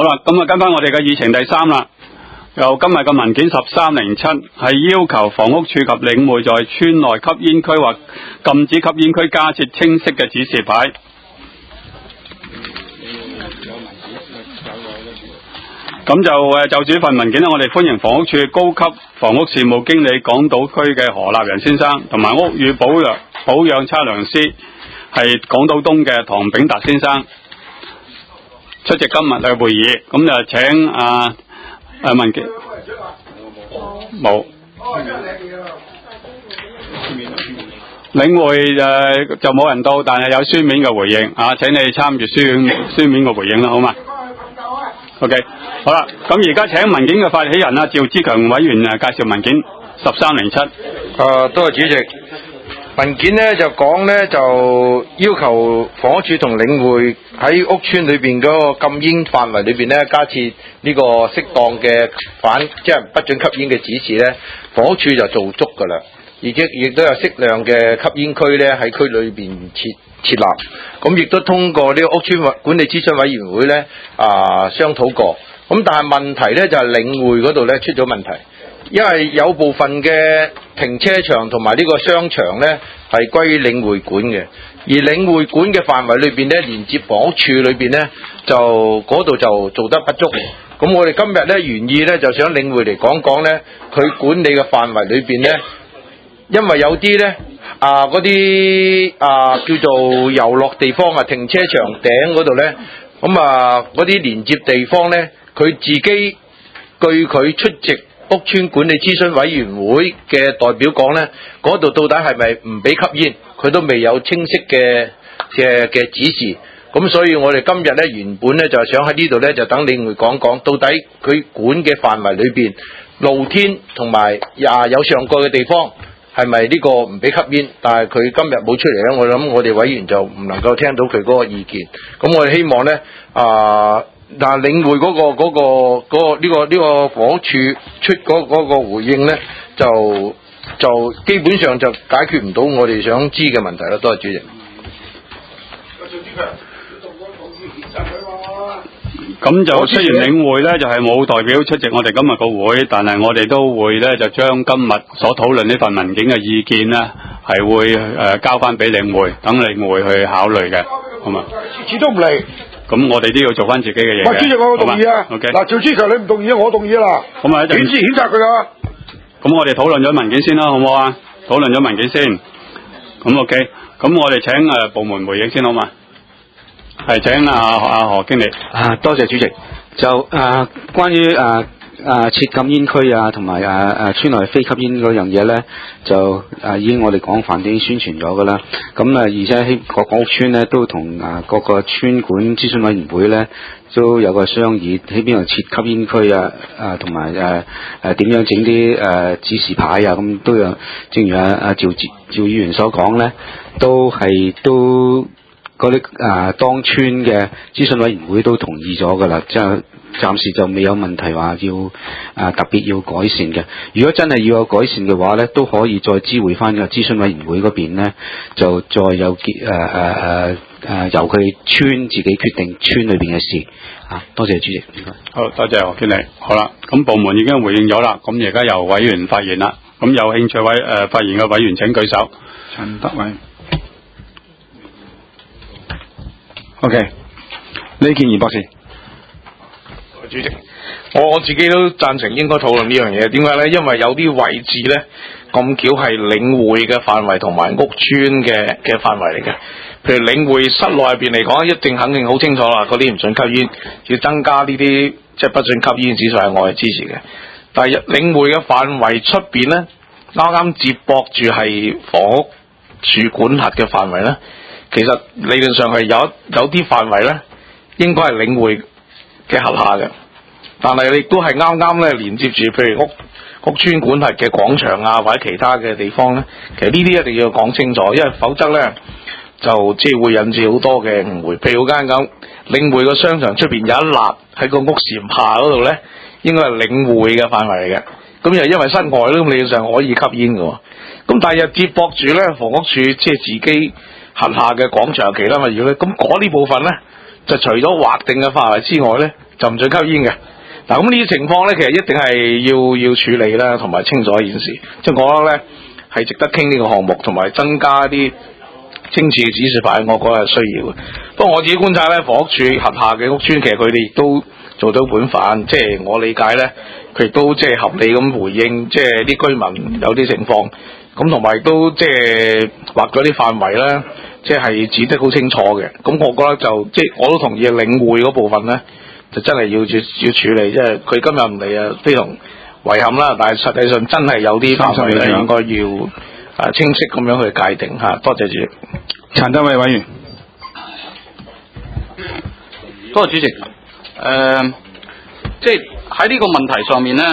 好啦，咁啊跟翻我哋嘅議程第3啦。由今日嘅文件1307係要求房屋署及領匯在村內吸煙區或禁止吸煙區加設清晰嘅指示牌。咁就住呢份文件咧，我哋歡迎房屋署高級房屋事務經理港島區嘅何立仁先生，同埋屋宇保養測量師係港島東嘅唐炳達先生出席今日嘅會議。咁就請文件冇領匯就冇人到，但係有書面嘅回應啊，請你參與書面嘅回應啦，好嘛？OK， 好啦，咁而家請文件嘅發起人趙志強委員介紹文件1307。 多謝主席。文件呢就講呢，就要求房屋署同領匯喺屋邨裏邊嗰個禁煙範圍裏邊呢，加設呢個適當嘅即係不准吸煙嘅指示呢，房屋署就做足噶啦，亦都有適量嘅吸煙區呢喺區裏邊設立，咁亦都通過呢個屋邨管理諮詢委員會呢商討過，咁但係問題呢就係領匯嗰度呢出咗問題。因為有部分嘅停車場同埋呢個商場呢係歸於領匯管嘅，而領匯管嘅範圍裏邊呢，連接房屋處裏邊呢，就嗰度就做得不足。咁我哋今日呢原意呢就想領匯嚟講呢，佢管理嘅範圍裏邊呢，因為有啲呢嗰啲叫做遊樂地方停車場頂嗰度呢，咁嗰啲連接地方呢，佢自己據佢出席屋邨管理諮詢委員會嘅代表講呢，嗰度到底係咪唔俾吸煙，佢都未有清晰嘅指示。咁所以我哋今日呢原本呢就係想喺呢度呢就等領匯講到底佢管嘅範圍裏邊露天同埋有上蓋嘅地方係咪呢個唔俾吸煙，但係佢今日冇出嚟呢，我諗我哋委員就唔能夠聽到佢嗰個意見。咁我哋希望呢但係領匯呢個房屋署出嗰個回應呢，就基本上就解決唔到我哋想知嘅問題啦。多謝主席。 咁就雖然領匯呢就係冇代表出席我哋今日個會，但係我哋都會呢就將今日所討論呢份文件嘅意見呢係會交翻俾領匯，等領匯去考慮嘅，好嘛？ 始終唔嚟。 咁我哋都要做翻自己嘅嘢。 喂，主席，我動議啊。 OK。 嗱，趙志強你唔動議，我動議啦。 咁啊，一陣譴責佢啊。 咁我哋討論咗文件先啦，好唔好啊？討論咗文件先。咁 OK。咁我哋請部門回應先，好嘛？係請何經理。 多謝主席。就關於設禁煙區同埋村內非吸煙嗰樣嘢咧，就已經我哋廣泛啲宣傳咗噶啦。咁而且喺各個屋村咧都同各個村管諮詢委員會咧都有個商議，喺邊度設吸煙區同埋點樣整啲指示牌咁都有。正如趙議員所講咧，都嗰啲當村嘅諮詢委員會都同意咗噶啦，即係暫時就未有問題話要特別要改善嘅。如果真係要有改善嘅話咧，都可以再知會翻個諮詢委員會嗰邊咧，就再有由佢村自己決定村裏邊嘅事。多謝主席。 好，多謝何經理。好啦，咁部門已經回應咗啦，咁而家由委員發言啦。咁有興趣發言嘅委員請舉手。陳德偉。 OK，李建儀博士。 主席，我自己都贊成應該討論呢樣嘢。點解呢？因為有啲位置呢，咁巧係領匯嘅範圍同埋屋邨嘅範圍嚟嘅。譬如領匯室內入邊嚟講，一定肯定好清楚啦，嗰啲唔准吸煙，要增加呢啲即係不准吸煙指數係我係支持嘅。但係領匯嘅範圍出邊呢，啱啱接駁住係房屋署管轄嘅範圍呢。其實理論上係有啲範圍咧，應該係領匯嘅轄下嘅，但係亦都係啱啱咧連接住，譬如屋邨管轄嘅廣場或者其他嘅地方咧，其實呢啲一定要講清楚，因為否則咧就即係會引致好多嘅誤會。譬如嗰間咁領匯個商場出邊有一立喺個屋檐下嗰度咧，應該係領匯嘅範圍嚟嘅，咁又因為室外咧，咁理論上可以吸煙嘅喎，咁但係又接駁住咧房屋署即係自己轄下嘅廣場有其他物業咧，咁嗰啲部分咧就除咗劃定嘅範圍之外咧， 就唔准吸煙嘅。嗱，咁呢啲情況咧，其實一定係要處理啦，同埋清楚一件事。即係我覺得咧係值得傾呢個項目，同埋增加啲清澈嘅指示牌，我覺得係需要嘅。不過我自己觀察咧，房屋署轄下嘅屋邨，其實佢哋亦都做到本分，即係我理解咧，佢亦都即係合理咁回應，即係啲居民有啲情況，咁同埋都即係劃咗啲範圍啦，即係指得好清楚嘅。咁我覺得就即係我都同意領匯嗰部分咧，就真係要處理，即係佢今日唔嚟啊，非常遺憾啦。但係實際上真係有啲範圍咧，應該要清晰咁樣去界定嚇。多謝主席。 陳德偉委員， 多謝主席。即係喺呢個問題上面咧，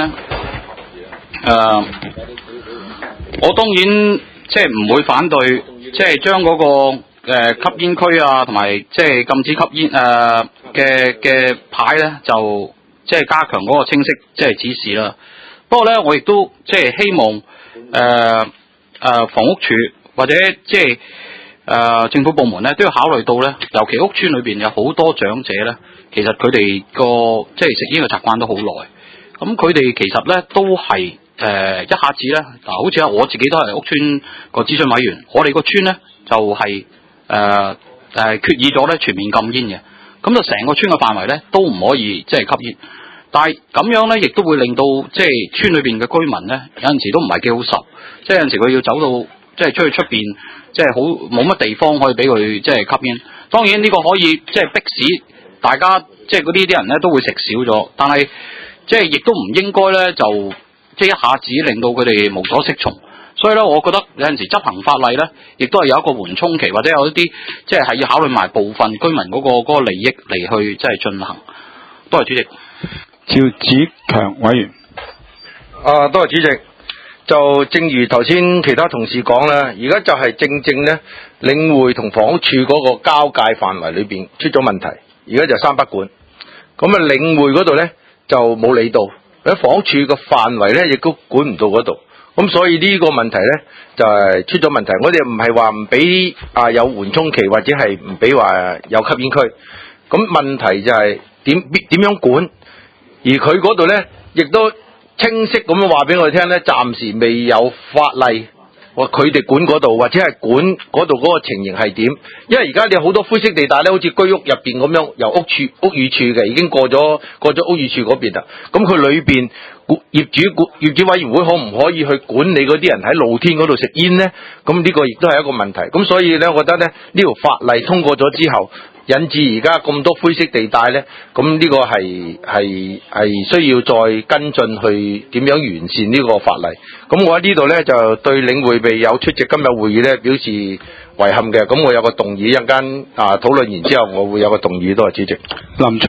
我當然即係唔會反對，即係將嗰個吸煙區啊，同埋即係禁止吸煙嘅牌咧，就即係加強嗰個清晰即係指示啦。不過咧，我亦都即係希望房屋署或者即係政府部門咧都要考慮到咧，尤其屋邨裏邊有好多長者咧，其實佢哋個即係食煙嘅習慣都好耐。咁佢哋其實咧都係一下子咧嗱，好似我自己都係屋邨個諮詢委員，我哋個村咧就係決議咗咧全面禁煙嘅，咁就成個村嘅範圍咧都唔可以即係吸煙。但係咁樣咧，亦都會令到即係村裏邊嘅居民咧，有陣時都唔係幾好受，即係有陣時佢要走到即係出去出邊，即係好冇乜地方可以俾佢即係吸煙。當然呢個可以即係迫使大家即係嗰啲人咧都會食少咗，但係即係亦都唔應該咧就即係一下子令到佢哋無所適從。所以咧，我覺得有陣時執行法例咧，亦都係有一個緩衝期，或者有一啲即係要考慮埋部分居民嗰個利益嚟去即係進行。多謝主席。 趙子強委員， 多謝主席。就正如頭先其他同事講啦，而家就係正咧，領匯同房屋署嗰個交界範圍裏邊出咗問題，而家就三不管。咁啊，領匯嗰度咧就冇理到，喺房屋署個範圍咧亦都管唔到嗰度。咁所以呢個問題咧就係出咗問題。我哋唔係話唔俾有緩衝期，或者係唔俾話有吸煙區。咁問題就係點樣管？而佢嗰度咧，亦都清晰咁樣話俾我哋聽咧，暫時未有法例話佢哋管嗰度，或者係管嗰度嗰個情形係點？因為而家你有好多灰色地帶咧，好似居屋入邊咁樣，由屋宇署嘅已經過咗屋宇署嗰邊啦。咁佢裏邊業主委員會可唔可以去管理嗰啲人喺露天嗰度食煙呢？咁呢個亦都係一個問題。咁所以咧，我覺得咧呢條法例通過咗之後，引致而家咁多灰色地帶咧，咁呢個係需要再跟進去點樣完善呢個法例。咁我喺呢度咧就對領匯未有出席今日會議咧表示遺憾嘅。咁我有個動議，一陣間討論完之後，我會有個動議。多謝主席。 林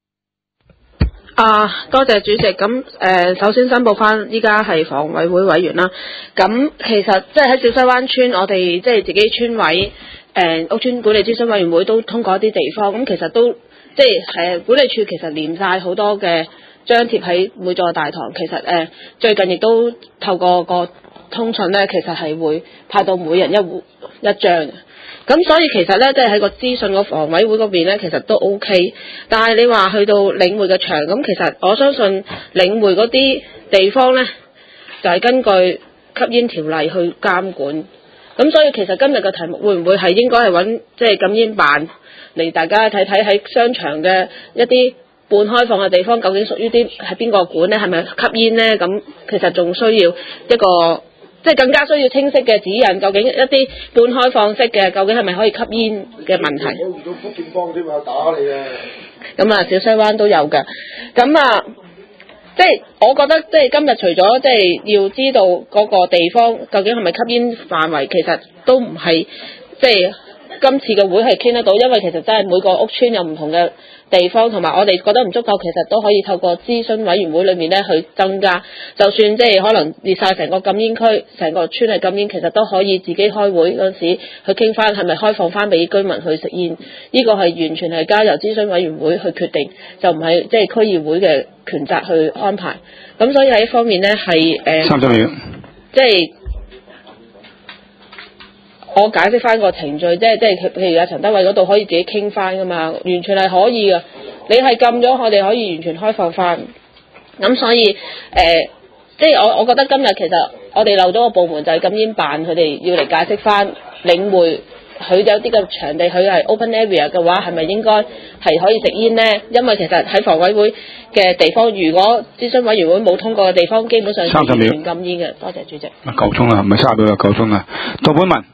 多謝主席。咁首先申報翻，依家係房委會委員啦。咁其實即係喺小西灣村，我哋即係自己村委屋邨管理諮詢委員會都通過一啲地方。咁其實都即係管理處其實連晒好多嘅張貼喺每座大堂。其實最近亦都透過個通訊咧，其實係會派到每人一戶一張。咁所以其實咧，即係喺個資訊個房委會嗰邊咧，其實都 OK。但係你話去到領匯嘅場，咁其實我相信領匯嗰啲地方咧，就係根據吸煙條例去監管。咁所以其實今日嘅題目會唔會係應該係揾即係禁煙辦嚟大家睇睇喺商場嘅一啲半開放嘅地方，究竟屬於啲係邊個管咧？係咪吸煙咧？咁其實仲需要一個即係更加需要清晰嘅指引，究竟一啲半開放式嘅，究竟係咪可以吸煙嘅問題？ 我遇到福建幫添啊，打你啊！ 咁小西灣都有嘅。咁即係我覺得，即係今日除咗即係要知道嗰個地方究竟係咪吸煙範圍，其實都唔係即係今次嘅會係傾得到，因為其實真係每個屋邨有唔同嘅地方，同埋我哋覺得唔足夠，其實都可以透過諮詢委員會裏面咧去增加。就算即係可能列晒成個禁煙區，成個村係禁煙，其實都可以自己開會嗰陣時去傾翻，係咪開放翻俾居民去食煙？呢個係完全係交由諮詢委員會去決定，就唔係即係區議會嘅權責去安排。咁所以喺呢方面咧係 30秒， 即係我解釋翻個程序，即係譬如陳德偉嗰度可以自己傾翻噶嘛，完全係可以噶。 你係禁咗，我哋可以完全開放翻。咁所以即係我覺得今日其實我哋漏咗個部門就係禁煙辦，佢哋要嚟解釋翻領匯。佢有啲嘅場地，佢係 open area 嘅話，係咪應該係可以食煙呢？因為其實喺房委會嘅地方，如果諮詢委員會冇通過嘅地方，基本上係完全禁煙嘅。多謝主席。 夠鐘啦，唔係30秒就夠鐘啦。杜本文，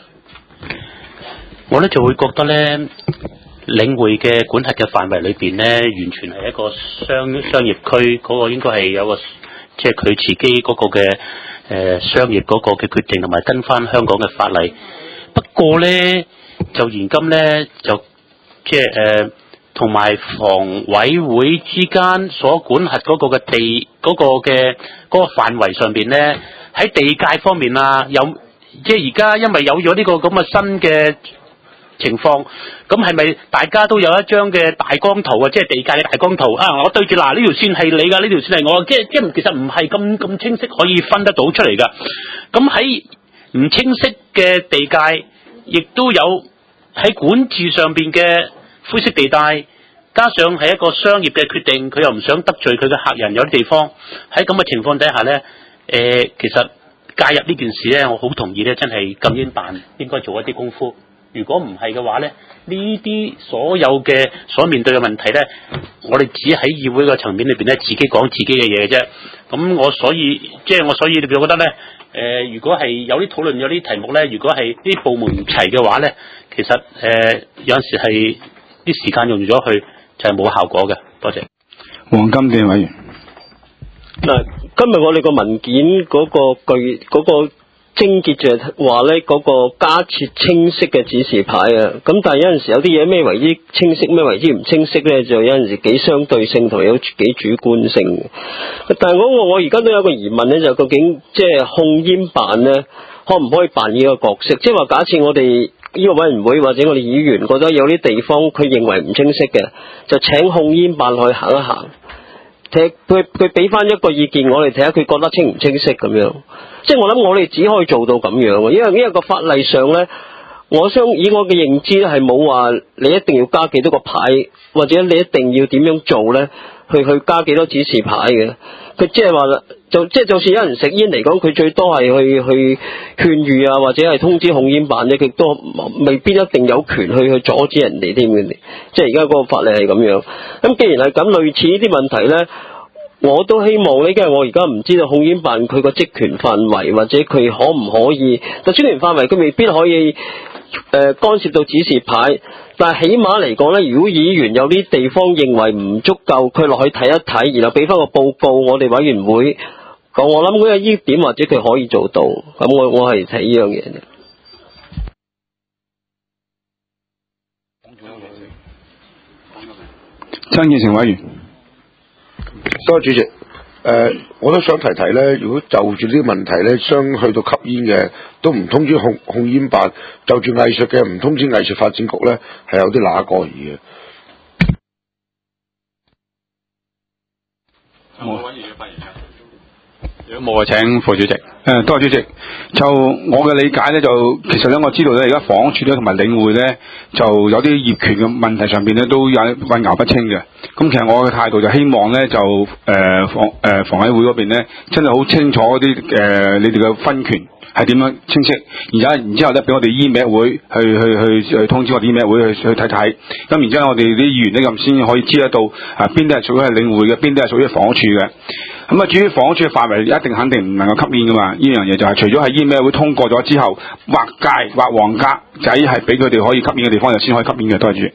我咧就會覺得咧，領匯嘅管轄嘅範圍裏邊咧，完全係一個商業區，嗰個應該係有個即係佢自己嗰個嘅商業嗰個嘅決定，同埋跟翻香港嘅法例。不過咧，就現今咧就即係同埋房委會之間所管轄嗰個嘅地嗰個嘅嗰個範圍上邊咧，喺地界方面啊，有即係而家因為有咗呢個咁嘅新嘅情況，咁係咪大家都有一張嘅大綱圖啊？即係地界嘅大綱圖啊！我對住嗱呢條線係你㗎，呢條線係我，即係其實唔係咁清晰可以分得到出嚟㗎。咁喺唔清晰嘅地界，亦都有喺管治上邊嘅灰色地帶，加上係一個商業嘅決定，佢又唔想得罪佢嘅客人，有啲地方喺咁嘅情況底下呢，其實介入呢件事呢，我好同意呢，真係禁煙辦應該做一啲功夫。如果唔係嘅話呢，呢啲所有嘅所面對嘅問題呢，我哋只喺議會嘅層面裏邊呢，自己講自己嘅嘢嘅啫。咁我所以你覺得呢？如果係有啲討論有啲題目咧，如果係啲部門唔齊嘅話咧，其實有陣時係啲時間用咗去就係冇效果嘅。多謝。 黃金地委員。 嗱，今日我哋個文件嗰個症結就係話咧，嗰個加設清晰嘅指示牌啊。咁但係有陣時有啲嘢咩為之清晰，咩為之唔清晰咧，就有陣時幾相對性同埋有幾主觀性。但係我而家都有個疑問咧，就究竟即係控煙辦咧，可唔可以扮呢個角色？即係話假設我哋呢個委員會或者我哋議員覺得有啲地方佢認為唔清晰嘅，就請控煙辦去行一行。佢俾翻一個意見我哋睇下，佢覺得清唔清晰咁樣。即係我諗我哋只可以做到咁樣，因為個法例上咧，以我嘅認知咧係冇話你一定要加幾多個牌，或者你一定要點樣做咧，去加幾多指示牌嘅。佢即係話就算有人食煙嚟講，佢最多係去勸喻啊，或者係通知控煙辦咧，佢都未必一定有權去阻止人哋添嘅。即係而家嗰個法例係咁樣。咁既然係咁，類似呢啲問題咧，我都希望呢，因為我而家唔知道控煙辦佢個職權範圍，或者佢可唔可以，就職權範圍佢未必可以干涉到指示牌，但係起碼嚟講咧，如果議員有啲地方認為唔足夠，佢落去睇一睇，然後俾翻個報告我哋委員會講，我諗嗰呢點或者佢可以做到，咁我係睇呢樣嘢嘅。 曾建成委員。 多謝主席。我都想提提咧，如果就住呢啲問題咧，去到吸煙嘅都唔通知控煙辦，就住藝術嘅唔通知藝術發展局咧，係有啲乸過耳嘅。 我揾嘢發言㗎。如果冇啊，請副主席。 多謝主席。就我嘅理解咧，就其實咧，我知道咧，而家房屋署咧同埋領匯咧，就有啲業權嘅問題上邊咧，都有混淆不清嘅。咁其實我嘅態度就希望咧，就房委會嗰邊咧，真係好清楚啲你哋嘅分權係點樣清晰，然之後咧，俾我哋醫委會去通知我哋醫委會去睇睇。咁然之後我哋啲議員咧咁先可以知得到邊啲係屬於係領匯嘅，邊啲係屬於房屋署嘅。咁啊，至於房屋署嘅範圍，一定肯定唔能夠吸煙噶嘛。呢樣嘢就係除咗係醫委會通過咗之後，劃界劃黃格仔係俾佢哋可以吸煙嘅地方，就先可以吸煙嘅。多謝主席。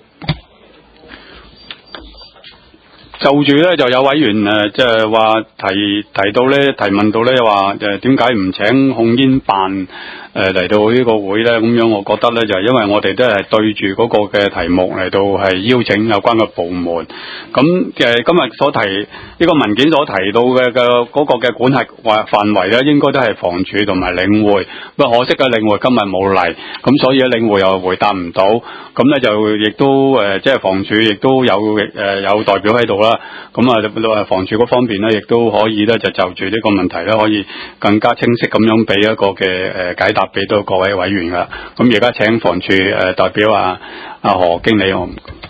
就住咧，就有委員即係話提到咧，提問到咧話點解唔請控煙辦嚟到呢個會咧？咁樣我覺得咧就係因為我哋都係對住嗰個嘅題目嚟到係邀請有關嘅部門。咁今日所提呢個文件所提到嘅嗰個嘅管轄範圍咧，應該都係房署同埋領匯。不過可惜嘅領匯今日冇嚟，咁所以咧領匯又回答唔到。咁咧就亦都即係房署亦都有代表喺度啦。咁啊，房署嗰方面咧，亦都可以咧就住呢個問題咧，可以更加清晰咁樣俾一個嘅解答俾到各位委員噶。咁而家請房署代表阿何經理，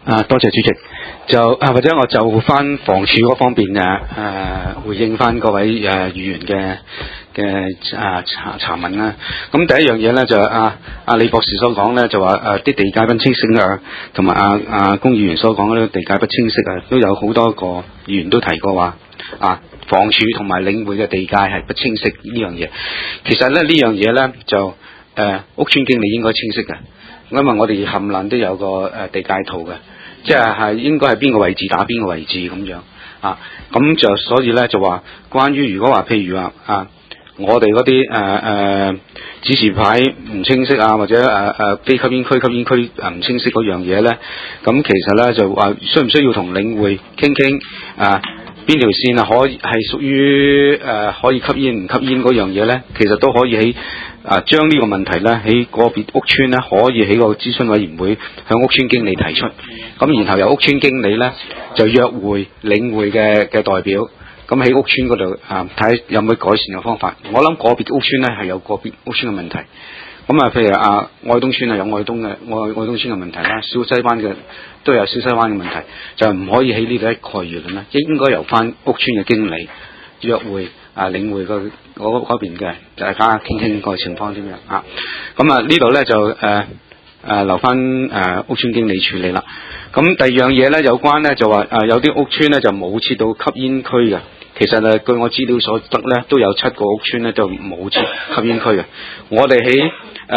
多謝主席。或者我就翻房署嗰方面回應翻各位議員嘅查問啦。咁第一樣嘢咧就李博士所講咧就話啲地界不清晰啊，同埋龔議員所講嗰啲地界不清晰啊，都有好多個議員都提過話房署同埋領匯嘅地界係不清晰呢樣嘢。其實咧呢樣嘢咧就屋邨經理應該清晰嘅，因為我哋冚唪唥都有個地界圖嘅，即係應該係邊個位置打邊個位置咁樣咁就所以咧就話關於如果話譬如話我哋嗰啲指示牌唔清晰或者非吸煙區吸煙區唔清晰嗰樣嘢咧，咁其實咧就話需唔需要同領匯傾邊條線係屬於可以吸煙唔吸煙嗰樣嘢咧？其實都可以喺將呢個問題咧喺個別屋邨咧可以喺個諮詢委員會向屋邨經理提出，咁然後由屋邨經理咧就約會領匯嘅代表，咁喺屋邨嗰度睇有冇改善嘅方法。我諗個別屋邨咧係有個別屋邨嘅問題，咁譬如愛東邨有愛東邨嘅問題啦，小西灣嘅都有小西灣嘅問題，就唔可以喺呢度一概而論啦，應該由翻屋邨嘅經理約會領匯嗰邊嘅大家傾個情況點樣咁呢度咧就留翻屋邨經理處理啦。咁第二樣嘢咧有關咧就話有啲屋邨咧就冇設到吸煙區嘅，其實據我資料所得咧都有7個屋邨咧就冇設吸煙區嘅。我哋喺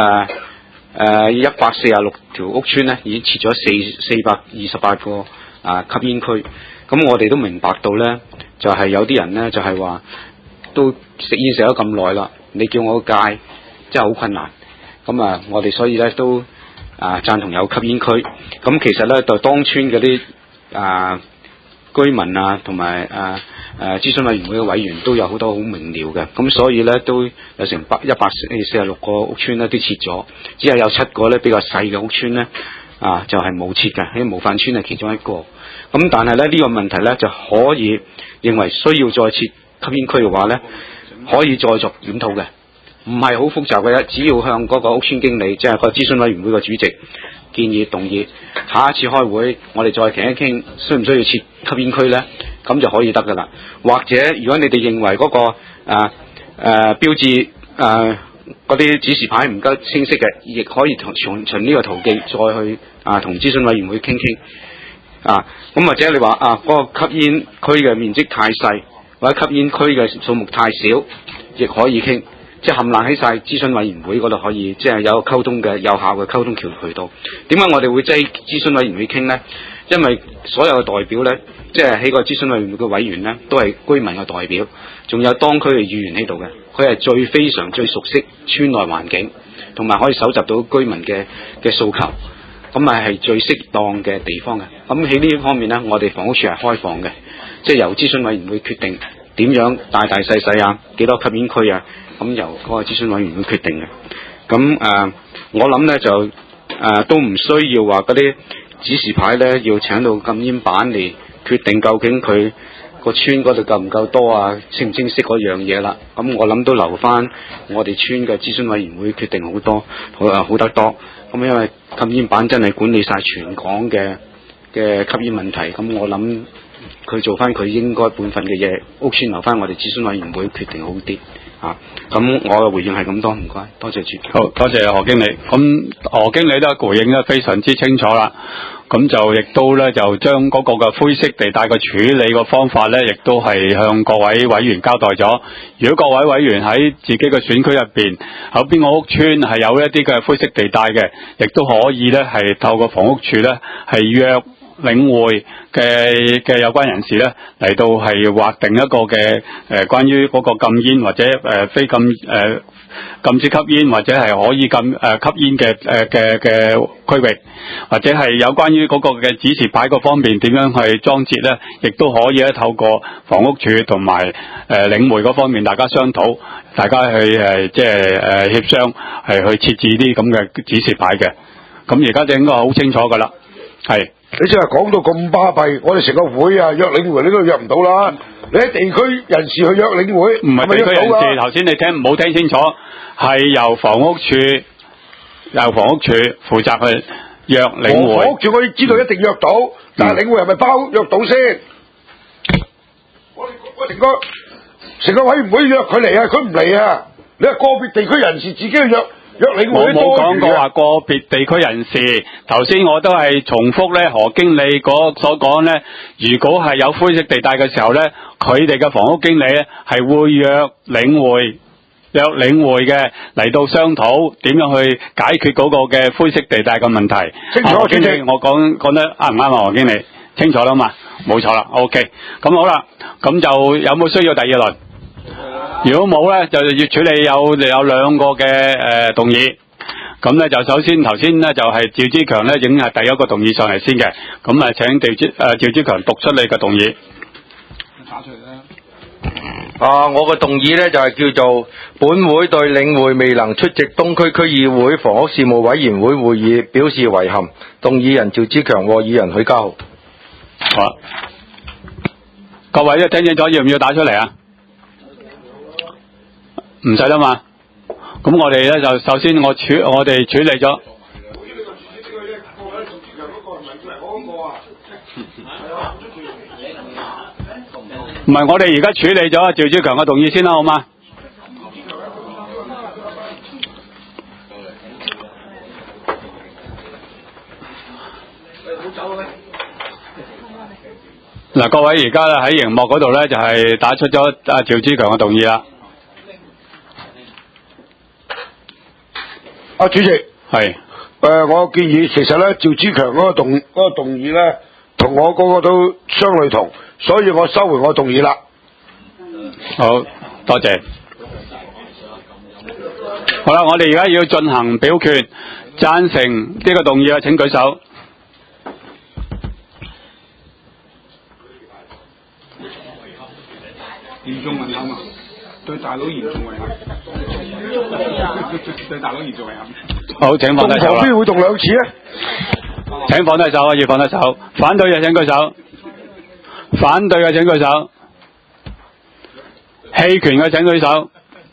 146條屋邨咧已經設咗428個吸煙區，咁我哋都明白到咧就係有啲人咧就係話都食煙食咗咁耐啦，你叫我戒真係好困難，咁我哋所以咧都贊同有吸煙區。咁其實咧就當村嗰啲居民同埋諮詢委員會嘅委員都有好多好明瞭嘅，咁所以咧都有成146個屋邨咧都設咗，只係有7個咧比較細嘅屋邨咧就係冇設嘅，喺模範邨係其中一個。咁但係咧呢個問題咧就可以認為需要再設吸煙區嘅話咧，可以再作檢討嘅，唔係好複雜嘅啫。只要向嗰個屋邨經理，即係個諮詢委員會嘅主席建議動議，下一次開會我哋再傾一傾，需唔需要設吸煙區咧？咁就可以得噶啦。或者如果你哋認為嗰個標誌嗰啲指示牌唔夠清晰嘅，亦可以循呢個途徑再去同諮詢委員會傾傾。咁或者你話嗰個吸煙區嘅面積太細，或者吸煙區嘅數目太少，亦可以傾，即係冚唪唥喺晒諮詢委員會嗰度可以，即係有溝通嘅有效嘅溝通渠道。點解我哋會諮詢委員會傾呢？因為所有嘅代表呢，即係喺個諮詢委員會嘅委員呢，都係居民嘅代表，仲有當區嘅議員喺度嘅，佢係非常最熟悉村內環境，同埋可以搜集到居民嘅訴求。咁係最適當嘅地方嘅。咁喺呢方面呢，我哋房屋署係開放嘅，即係由諮詢委員會決定點樣大細幾多吸煙區咁由嗰個諮詢委員會決定嘅。咁我諗呢，就都唔需要話嗰啲指示牌呢要請到禁煙板嚟決定究竟佢個村嗰度夠唔夠多清唔清晰嗰樣嘢啦。咁我諗都留翻我哋村嘅諮詢委員會決定好得多。咁因為禁煙板真係管理晒全港嘅吸煙問題，咁我諗佢做翻佢應該本分嘅嘢，屋邨留翻我哋諮詢委員會決定好啲。咁我嘅回應係咁多，唔該，多謝主席。 好，多謝何經理。咁何經理都回應得非常之清楚啦。咁就亦都咧就將嗰個嘅灰色地帶嘅處理嘅方法咧，亦都係向各位委員交代咗。如果各位委員喺自己嘅選區入邊，有邊個屋邨係有一啲嘅灰色地帶嘅，亦都可以咧係透過房屋署咧係約領匯嘅有關人士咧嚟到係劃定一個嘅關於嗰個禁煙或者非禁止吸煙或者係可以吸煙嘅區域，或者係有關於嗰個嘅指示牌嗰方面點樣去裝設咧，亦都可以咧透過房屋署同埋領匯嗰方面大家商討，大家去即係協商係去設置啲咁嘅指示牌嘅。咁而家就應該好清楚噶啦，係。 你真係講到咁巴閉，我哋成個會約領匯你都約唔到啦。你喺地區人士去約領匯， 唔係地區人士。頭先你唔好聽清楚，係由房屋署負責去約領會。 房屋署我知道一定約到，但係領會係咪包約到先？我成個委員會約佢嚟啊，佢唔嚟啊！你話個別地區人士自己去約領會我冇講過話個別地區人士，頭先我都係重複咧何經理所講咧，如果係有灰色地帶嘅時候咧，佢哋嘅房屋經理咧係會約領會嘅嚟到商討點樣去解決嗰個嘅灰色地帶嘅問題。 清楚， 何經理，我講得啱唔啱啊？何經理，清楚啦嘛？冇錯啦 ，OK。咁好啦，咁就有冇需要第二輪？如果冇咧，就要處理有兩個嘅動議。咁咧就首先頭先咧就係趙之強咧已經係第一個動議上嚟先嘅。咁啊請趙之強讀出你嘅動議。 打出嚟啦。 我嘅動議咧就係叫做本會對領會未能出席東區區議會房屋事務委員會會議表示遺憾。動議人趙之強，和議人許家豪。 好啦，各位都聽清楚，要唔要打出嚟啊？唔使啦嘛。咁我哋咧就首先我哋處理咗。唔係，我哋而家處理咗趙志強嘅動議先啦，好嗎？嗱，各位而家咧喺熒幕嗰度咧就係打出咗趙志強嘅動議啦。 主席係我建議其實咧趙志強嗰個動議咧同我嗰個都相類同，所以我收回我動議啦。 好，多謝。好啦，我哋而家要進行表決，贊成呢個動議嘅請舉手。 嚴重遺憾啊！對大佬嚴重遺憾。對大佬嚴重遺憾。 好，請放低手啦。 邊會動兩次咧？ 請放低手啊！要放低手。反對嘅請舉手。反對嘅請舉手。棄權嘅請舉手。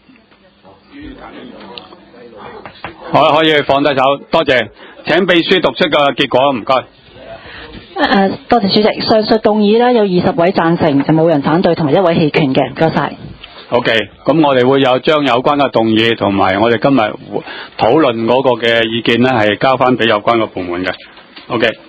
好，可以放低手，多謝。請秘書讀出個結果，唔該。 多謝主席。上述動議呢有20位贊成，就冇人反對，同埋1位棄權嘅，唔該晒。 OK，咁我哋會將有關嘅動議同埋我哋今日討論嗰個嘅意見呢係交翻俾有關嘅部門嘅。OK。